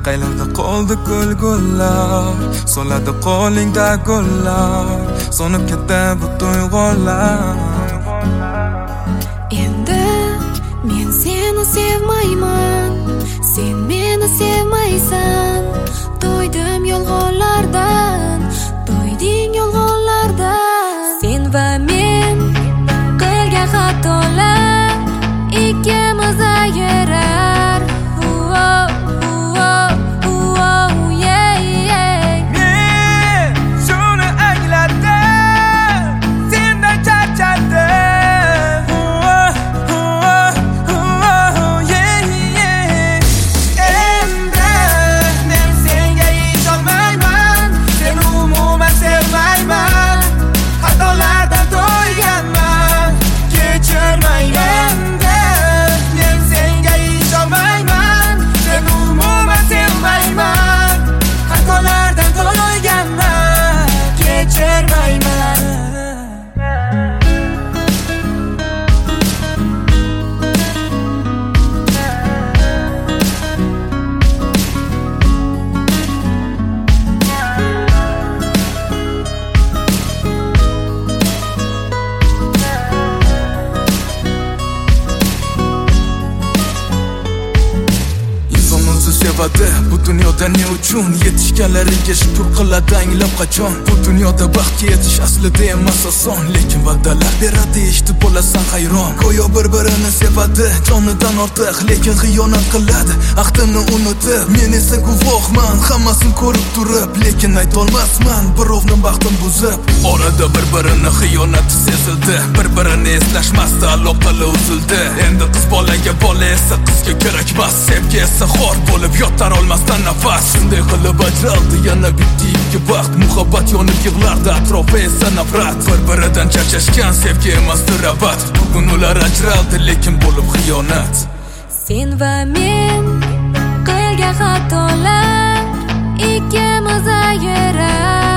Qaylarda qoldi gullar, so'ladi qo'lingda gullar, so'nib ketdi bu tuyg'ular. Endi men seni sevmayman, sen meni sevmaysan. To'ydim yolg'onlardan, to'yding yolg'onlardan. Sen va men qilgan xatolar ikkimiz ayrar. Men shuni angladim, sendan charchadim. Endi men senga yetolmayman, sen umuman sevmayman. Xatolardan to'yganman, kechirmayman. Men senga yetolmayman, sen umuman sevmayman. Xatolardan to'yganman, kechirmayman. Sevadi bu dunyoda ne uchun yetishganlariga shukr qiladi anglab qachon. Bu dunyoda baxtga yetish aslida emas oson, lekin va'dalar beradi eshitib bo'lasan hayron. Go'yo bir-birini sevadi jonidan ortiq, lekin xiyonat qiladi ahdini unutib. Men esa guvohman hammasini ko'rib turib, lekin aytolmasman birovni baxtin buzib. Orada bir-birini xiyonati sezildi, bir-birini eslashmasdi, aloqalar uzildi. Endi qiz bolaga bola esa qizga kerakmas, sevgi esa xor bo'lib yotar olmasdan nafas. Shunday qilib ajraldi yana bitti ikki baxt, muhabbat yonib yig'lardi, atrofi esa nafrat. Bir-biridan charchashgan sevgi emasdi rabat, bugun ular ajraldi lekin bo'lib xiyonat. Sen va men qilgan xatolar ikkimiz ayrar.